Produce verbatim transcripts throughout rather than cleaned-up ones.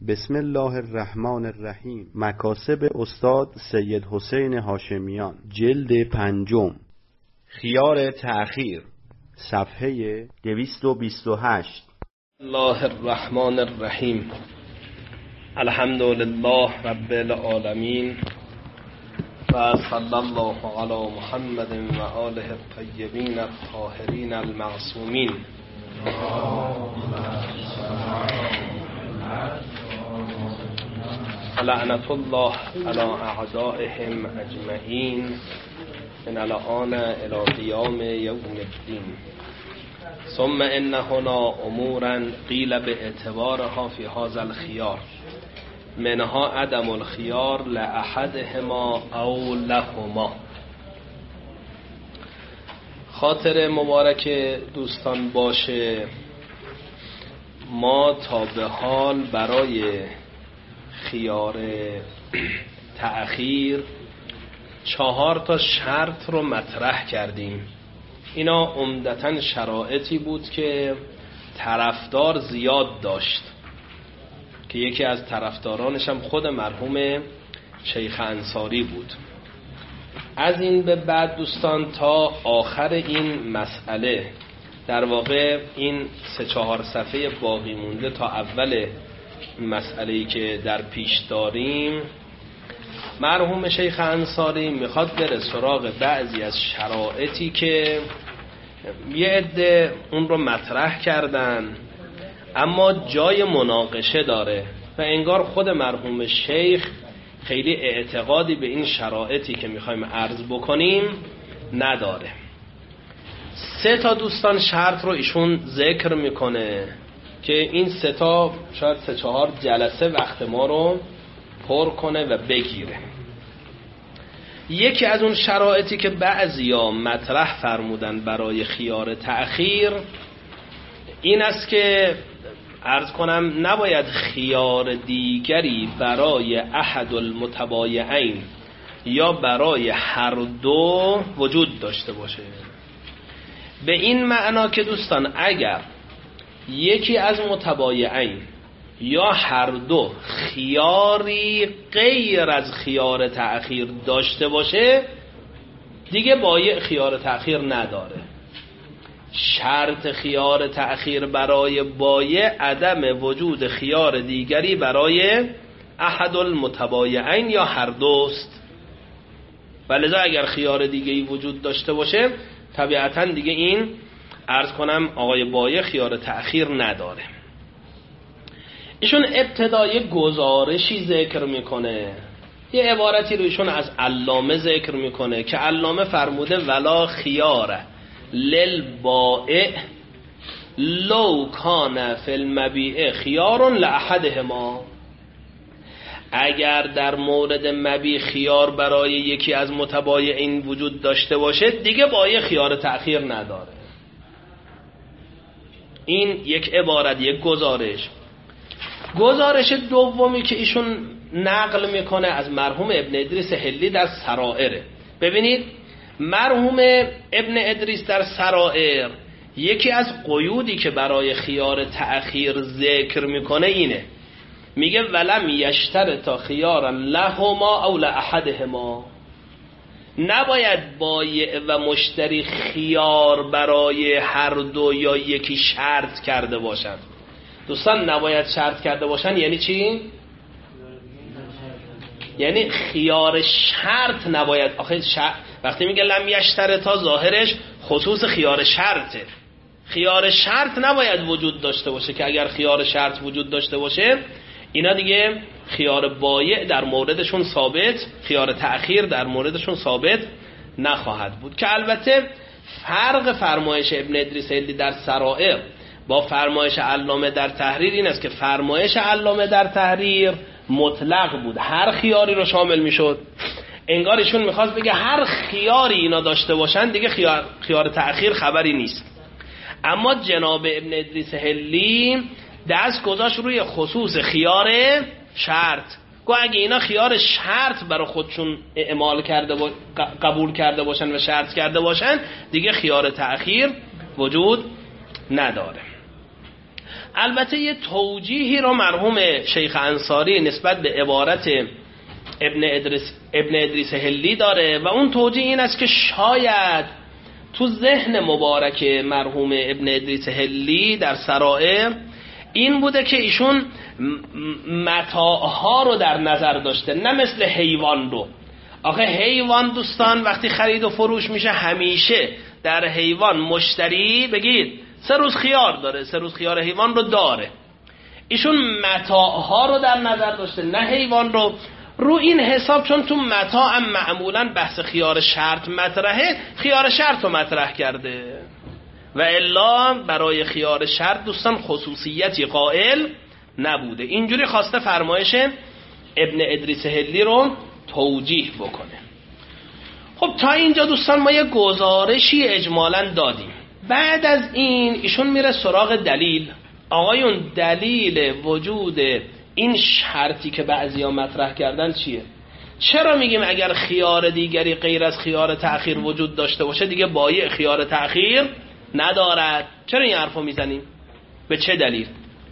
بسم الله الرحمن الرحیم. مکاسب استاد سید حسین هاشمیان، جلد پنجم، خیار تأخیر، صفحه دویست و بیست و هشت. الله الرحمن الرحیم. الحمد لله رب العالمین و صلی الله علی محمد و آله الطیبین الطاهرین المعصومین. لعنت الله علی اعدائهم اجمعین من الان الی قیام یوم الدین. ثم ان هنا امورا قیل باعتبارها فی هذا الخیار، منها عدم الخیار لاحدهما او لهما. خاطر مبارک دوستان باشه، ما تا به حال برای خیار تأخیر چهار تا شرط رو مطرح کردیم. اینا عمدتاً شرایطی بود که طرفدار زیاد داشت، که یکی از طرفدارانش هم خود مرحوم شیخ انصاری بود. از این به بعد دوستان تا آخر این مسئله، در واقع این سه چهار صفحه باقی مونده تا اول مسئله‌ای که در پیش داریم، مرحوم شیخ انصاری میخواد بره سراغ بعضی از شرایطی که یه عده اون رو مطرح کردن اما جای مناقشه داره و انگار خود مرحوم شیخ خیلی اعتقادی به این شرایطی که میخوایم عرض بکنیم نداره. سه تا دوستان شرط رو ایشون ذکر میکنه که این سه تا شاید سه چهار جلسه وقت ما رو پر کنه و بگیره. یکی از اون شرایطی که بعضیا مطرح فرمودن برای خیار تأخیر این است که عرض کنم نباید خیار دیگری برای احد المتبایعین یا برای هر دو وجود داشته باشه. به این معنا که دوستان اگر یکی از متبایعین یا هر دو خیاری غیر از خیار تأخیر داشته باشه، دیگه بایع خیار تأخیر نداره. شرط خیار تأخیر برای بایع عدم وجود خیار دیگری برای احد المتبایعین یا هر دوست. ولذا اگر خیار دیگری وجود داشته باشه طبیعتاً دیگه این عرض کنم آقای بایع خیار تأخیر نداره. ایشون ابتدای گزارشی ذکر میکنه، یه عبارتی رو ایشون از علامه ذکر میکنه که علامه فرموده ولا خیاره للبائع لو کان فی المبیع خیار لاحدهما. اگر در مورد مبیع خیار برای یکی از متبایعین وجود داشته باشه دیگه بایع خیار تأخیر نداره. این یک عبارت، یک گزارش. گزارش دومی که ایشون نقل میکنه از مرحوم ابن ادریس حلی در سرائره. ببینید مرحوم ابن ادریس در سرائر یکی از قیودی که برای خیار تأخیر ذکر میکنه اینه، میگه ولم یشترط خیارا لهما او لاحدهما. نباید بایع و مشتری خیار برای هر دو یا یکی شرط کرده باشن. دوستان نباید شرط کرده باشن یعنی چی؟ یعنی خیار شرط نباید. آخه شرط وقتی میگه لم یشترطا ظاهرش خصوص خیار شرطه. خیار شرط نباید وجود داشته باشه که اگر خیار شرط وجود داشته باشه اینا دیگه خیار بایع در موردشون ثابت، خیار تأخیر در موردشون ثابت نخواهد بود. که البته فرق فرمایش ابن ادریس حلی در سرائر با فرمایش علامه در تحریر این است که فرمایش علامه در تحریر مطلق بود، هر خیاری رو شامل میشد. انگار ایشون میخواست بگه هر خیاری اینا داشته باشن دیگه خیار, خیار تأخیر خبری نیست. اما جناب ابن ادریس حلی دست گذاشت روی خصوص خیار شرط. گو اگه اینا خیار شرط برای خودشون اعمال کرده با... قبول کرده باشن و شرط کرده باشن دیگه خیار تأخیر وجود نداره. البته یه توجیهی رو مرحوم شیخ انصاری نسبت به عبارت ابن ادریس ابن ادریس هلی داره و اون توجیه این است که شاید تو ذهن مبارک مرحوم ابن ادریس هلی در سرائر این بوده که ایشون متاعها رو در نظر داشته، نه مثل حیوان رو. آخه حیوان دوستان وقتی خرید و فروش میشه همیشه در حیوان مشتری بگید سه روز خیار داره، سه روز خیار حیوان رو داره. ایشون متاعها رو در نظر داشته نه حیوان رو. رو این حساب چون تو متاع هم معمولا بحث خیار شرط مطرحه، خیار شرط رو مطرح کرده و الا برای خیار شرط دوستان خصوصیتی قائل نبوده. اینجوری خواسته فرمایش ابن ادریس هلی رو توجیه بکنه. خب تا اینجا دوستان ما یه گزارشی اجمالاً دادیم. بعد از این ایشون میره سراغ دلیل. آقایون دلیل وجود این شرطی که بعضیا مطرح کردن چیه؟ چرا میگیم اگر خیار دیگری غیر از خیار تأخیر وجود داشته باشه دیگه بایع خیار تأخیر ندارد؟ چرا این حرفو میزنیم؟ به چه دلیل؟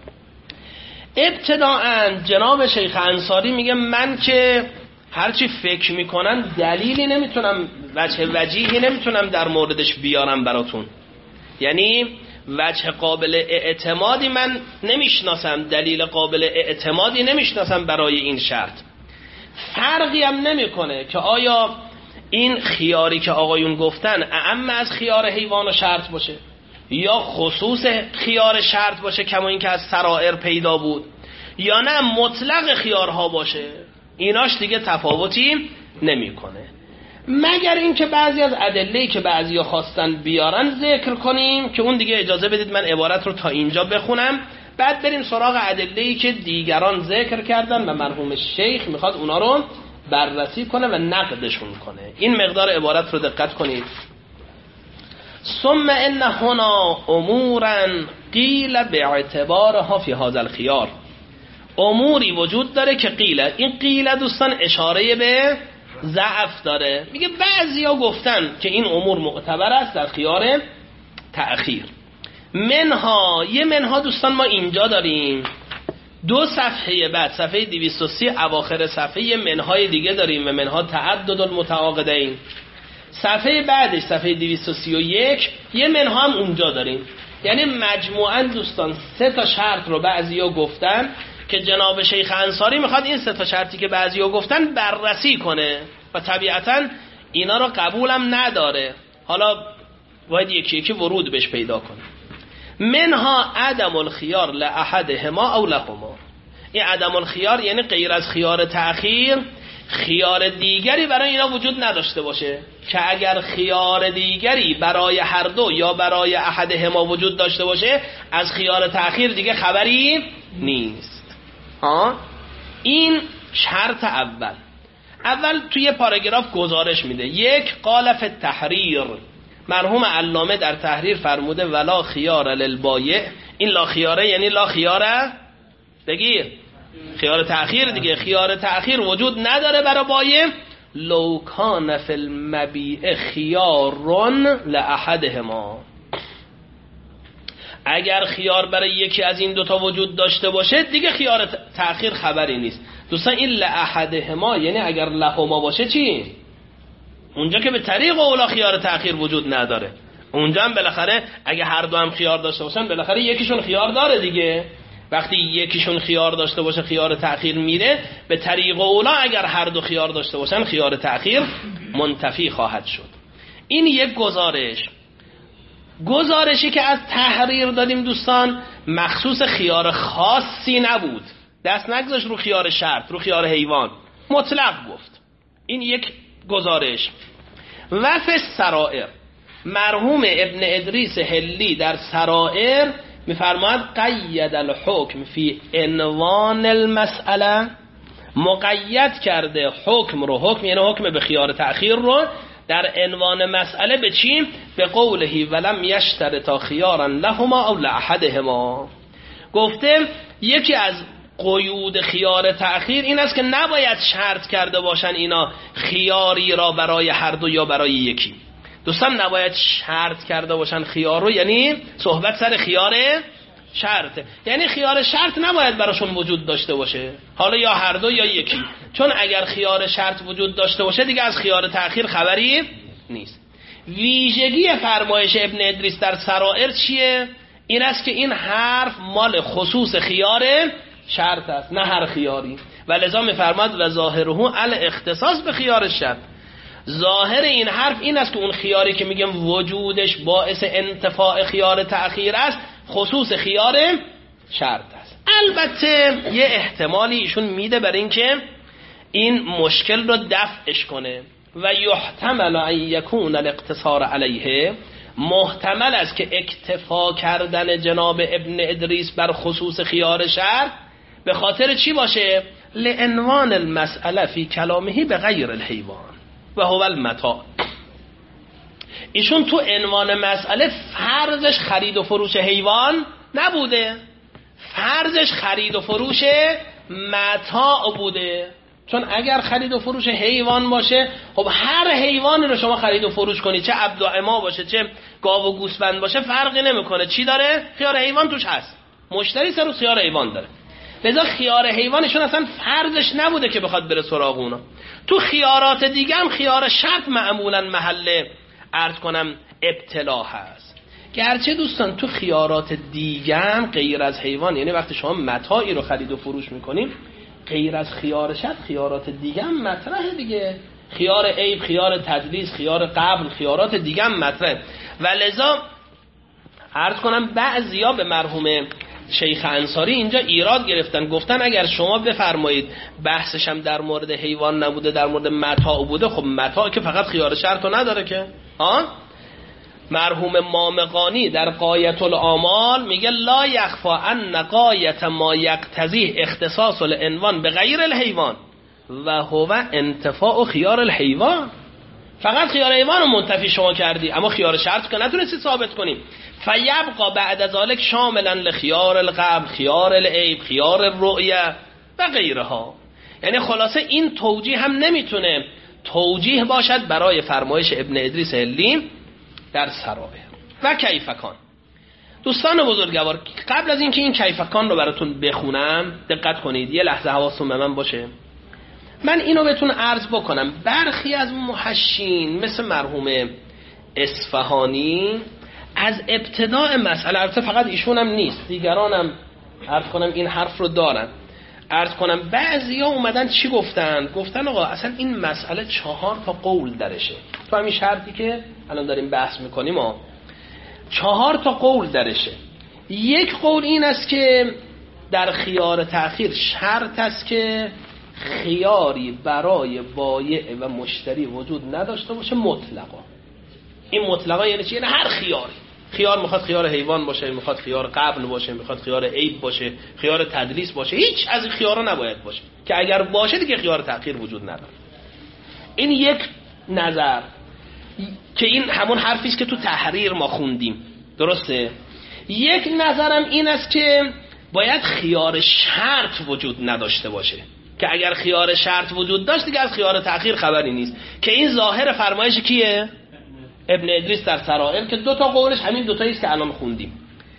ابتداءً جناب شیخ انصاری میگه من که هرچی فکر میکنن دلیلی نمیتونم، وجه وجیهی نمیتونم در موردش بیارم براتون. یعنی وجه قابل اعتمادی من نمیشناسم، دلیل قابل اعتمادی نمیشناسم برای این شرط. فرقی هم نمیکنه که آیا این خیاری که آقایون گفتن اعم از خیار حیوان و شرط باشه یا خصوص خیار شرط باشه کما این که از سرائر پیدا بود، یا نه مطلق خیارها باشه. ایناش دیگه تفاوتی نمیکنه، مگر اینکه بعضی از ادله‌ای که بعضیا خواستن بیارن ذکر کنیم که اون دیگه اجازه بدید من عبارت رو تا اینجا بخونم، بعد بریم سراغ ادله‌ای که دیگران ذکر کردن و مرحوم شیخ میخواد اونا رو بررسی کنه و نقدشون کنه. این مقدار عبارت رو دقت کنید. ثم ان هنا امورا قیل باعتبارها فی هذا الخيار. اموری وجود داره که قیل، این قیل دوستان اشاره به ضعف داره. میگه بعضیا گفتن که این امور معتبر است در خیار تأخیر. منها، یه منها دوستان ما اینجا داریم، دو صفحه بعد صفحه دویست و سی اواخر صفحه منهای دیگه داریم و منها تعدد المتعاقدین. صفحه بعدش صفحه دویست و سی و یک یه منها هم اونجا داریم. یعنی مجموعاً دوستان سه تا شرط رو بعضیا گفتن که جناب شیخ انصاری میخواد این سه تا شرطی که بعضیا گفتن بررسی کنه و طبیعتاً اینا رو قبولم نداره. حالا باید یکی یکی ورود بهش پیدا کنه. منها عدم الخيار لاحدهما او لهما. این عدم الخيار یعنی غیر از خیار تأخیر خیار دیگری برای اینا وجود نداشته باشه، که اگر خیار دیگری برای هر دو یا برای احدهما وجود داشته باشه از خیار تأخیر دیگه خبری نیست. ها این شرط اول. اول توی پاراگراف گزارش میده. یک، قال فی التحریر، مرحوم علامه در تحریر فرموده ولا خیار للبایع. این لا خیاره یعنی لا خیاره بگیر خیار تأخیر دیگه. خیار تأخیر وجود نداره برای بایع. لو کان فی المبیع خیار لاحدهما، اگر خیار برای یکی از این دوتا وجود داشته باشه دیگه خیار تأخیر خبری نیست. دوستان این لاحدهما یعنی اگر لهما باشه چی؟ اونجا که به طریق اولا خیار تأخیر وجود نداره. اونجا هم بالاخره اگه هر دو هم خیار داشته باشن بالاخره یکیشون خیار داره دیگه. وقتی یکیشون خیار داشته باشه خیار تأخیر میره، به طریق اولا اگر هر دو خیار داشته باشن خیار تأخیر منتفی خواهد شد. این یک گزارش. گزارشی که از تحریر دادیم دوستان مخصوص خیار خاصی نبود، دست نگذاشت رو خیار شرط، رو خیار حیوان، مطلق گفت. این یک گزارش. و فی السرائر، مرحوم ابن ادریس هلی در سرائر میفرماید قید الحکم فی عنوان المسئله، مقید کرده حکم رو، حکم یعنی حکم به خیار تأخیر رو در عنوان مسئله به چی؟ به قوله ولم یشترطا خیارا لهما او لاحدهما. گفته یکی از قیود خیار تأخیر این است که نباید شرط کرده باشن اینا خیاری را برای هر دو یا برای یکی. دوستان نباید شرط کرده باشن خیار رو، یعنی صحبت سر خیار شرطه، یعنی خیار شرط نباید براشون وجود داشته باشه، حالا یا هر دو یا یکی، چون اگر خیار شرط وجود داشته باشه دیگه از خیار تأخیر خبری نیست. ویژگی فرمایش ابن ادریس در سرائر چیه؟ این است که این حرف مال خصوص خیار شرط است، نه هر خیاری. و لذا می‌فرماد و ظاهره الاختصاص به خیار شرط. ظاهر این حرف این است که اون خیاری که میگم وجودش باعث انتفاع خیار تأخیر است خصوص خیار شرط است. البته یه احتمالی ایشون میده برای اینکه این مشکل رو دفعش کنه و یحتمل ان یکون الاقتصار علیه، محتمل است که اکتفا کردن جناب ابن ادریس بر خصوص خیار شرط به خاطر چی باشه؟ لعنوان المسئله فی کلامه به غیر الحیوان و هو المتاع. ایشون تو عنوان مسئله فرضش خرید و فروش حیوان نبوده، فرضش خرید و فروش متاع بوده. چون اگر خرید و فروش حیوان باشه، خب هر حیوانی رو شما خرید و فروش کنید، چه عبد و اما باشه چه گاو و گوسفند باشه فرقی نمیکنه، چی داره؟ خیار حیوان توش هست، مشتری سر و خیار حیوان داره. لذا خیار حیوانشون اصلا فرضش نبوده که بخواد بره سراغ اونا. تو خیارات دیگه هم خیار شرط معمولا محل عرض کنم ابتلا هست. گرچه دوستان تو خیارات دیگه هم غیر از حیوان، یعنی وقتی شما متاعی رو خرید و فروش میکنیم غیر از خیار شرط خیارات دیگه هم مطرحه دیگه، خیار عیب، خیار تدلیس، خیار قبل، خیارات دیگه هم مطرحه. و لذا عرض کنم بعضیا به مرحوم شیخ انصاری اینجا ایراد گرفتن، گفتن اگر شما بفرمایید بحثش هم در مورد حیوان نبوده در مورد متاع بوده، خب متاع که فقط خیار شرط رو نداره که ها. مرحوم مامقانی در غایت الآمال میگه لا یخفا ان غایت ما یقتضی اختصاص العنوان به غیر الحیوان و هو انتفاع خیار الحیوان. فقط خیار حیوان رو منتفی شما کردی، اما خیار شرط که نتونستی ثابت کنی. فیبقى بعد ذلك شاملا لخيار القبل، خیار العیب، خیار الرؤیه و غیرها. یعنی خلاصه این توجیه هم نمیتونه توجیه باشد برای فرمایش ابن ادریس حلی در سرائر. و کیفکان، دوستان بزرگوار، قبل از اینکه این کیفکان رو براتون بخونم دقت کنید، یه لحظه حواستون به من باشه. من اینو بهتون عرض بکنم، برخی از محشین مثل مرحوم اصفهانی از ابتداء مسئله، البته فقط ایشون هم نیست، دیگران هم عرض کنم این حرف رو دارن، عرض کنم بعضیا اومدن چی گفتن؟ گفتن آقا اصلا این مسئله چهار تا قول درشه. تو همین شرطی که الان داریم بحث میکنیم ها، چهار تا قول درشه. یک قول این است که در خیار تأخیر شرط است که خیاری برای بایع و مشتری وجود نداشته باشه مطلقا. این مطلقا یعنی چی؟ یعنی هر خیاری، خیار میخواد خیار حیوان باشه، میخواد خیار قبل باشه، میخواد خیار عیب باشه، خیار تدلیس باشه، هیچ از این خیارا نباید باشه که اگر باشه دیگه خیار تأخیر وجود نداره. این یک نظر که این همون حرفی است که تو تحریر ما خوندیم، درسته؟ یک نظرم این است که باید خیار شرط وجود نداشته باشه که اگر خیار شرط وجود داشت دیگه از خیار تأخیر خبری نیست، که این ظاهر فرمایش کیه؟ ابن ادریس در سرائر، که دو تا قولش همین دو تاییست که الان خوندیم.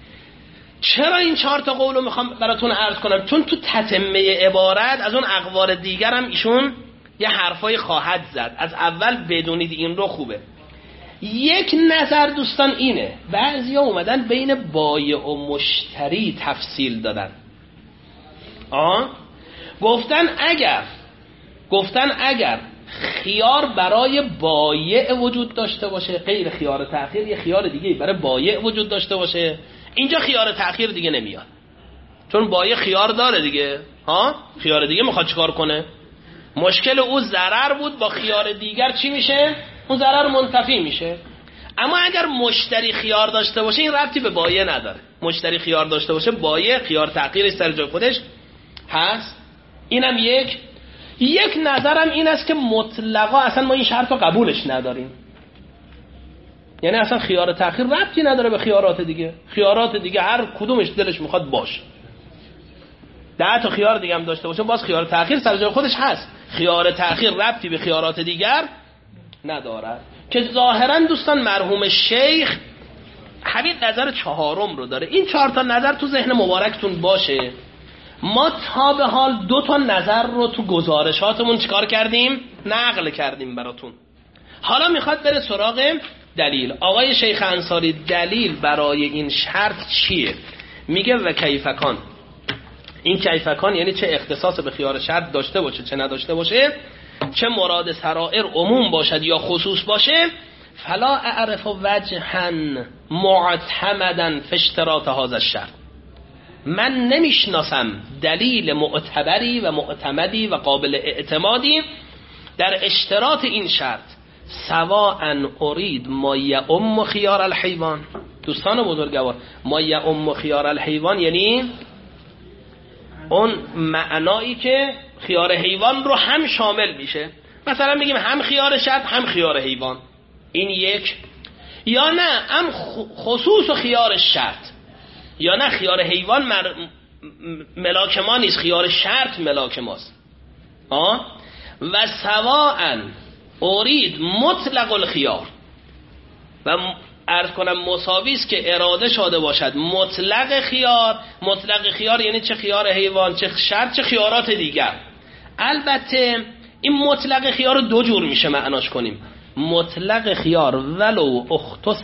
چرا این چهار تا قول رو میخوام براتون عرض کنم؟ چون تو تتمه عبارت از اون اقوال دیگر هم ایشون یه حرفای خواهد زد، از اول بدونید این رو خوبه. یک نظر دوستان اینه، بعضیا اومدن بین بایع و مشتری تفصیل دادن. آه گفتن اگر گفتن اگر خیار برای بایع وجود داشته باشه، غیر خیار تأخیر یه خیار دیگه برای بایع وجود داشته باشه، اینجا خیار تأخیر دیگه نمیاد، چون بایع خیار داره دیگه. ها خیار دیگه میخواد چیکار کنه؟ مشکل او ضرر بود، با خیار دیگر چی میشه؟ اون ضرر منتفی میشه. اما اگر مشتری خیار داشته باشه این ربطی به بایع نداره. مشتری خیار داشته باشه، بایع خیار تأخیرش سر جای خودش هست. اینم یک یک نظرم این است که مطلقا اصلا ما این شرط رو قبولش نداریم، یعنی اصلا خیار تأخیر ربطی نداره به خیارات دیگه. خیارات دیگه هر کدومش دلش میخواد باشه، ده تا خیار دیگه هم داشته باشه، باز خیار تأخیر سر جای خودش هست. خیار تأخیر ربطی به خیارات دیگر ندارد، که ظاهرا دوستان مرحوم شیخ همین نظر چهارم رو داره. این چهار تا نظر تو ذهن مبارکتون باشه. ما تا به حال دو تا نظر رو تو گزارشاتمون چیکار کردیم؟ نقل کردیم براتون. حالا میخواد بره سراغ دلیل. آقای شیخ انصاری دلیل برای این شرط چیه؟ میگه و کیفکان. این کیفکان یعنی چه اختصاص به خیار شرط داشته باشه چه نداشته باشه، چه مراد سرائر عموم باشد یا خصوص باشه. فلا اعرف وجها معتمدا فی اشتراط هذا الشرط. من نمیشناسم دلیل معتبری و معتمدی و قابل اعتمادی در اشتراط این شرط. سواء اريد ما یؤم خیار الحیوان. دوستان بزرگوار، ما یؤم خیار الحیوان یعنی اون معنایی که خیار حیوان رو هم شامل میشه. مثلا میگیم هم خیار شرط هم خیار حیوان، این یک. یا نه هم خصوص و خیار شرط، یا نه خیار حیوان مر... ملاک ما نیست، خیار شرط ملاک ماست. آه؟ و سواء اريد مطلق الخيار، و عرض کنم مساوی است که اراده شده باشد مطلق خیار. مطلق خیار یعنی چه خیار حیوان چه شرط چه خیارات دیگر. البته این مطلق خیار رو دو جور میشه معناش کنیم. مطلق خیار ولو اختص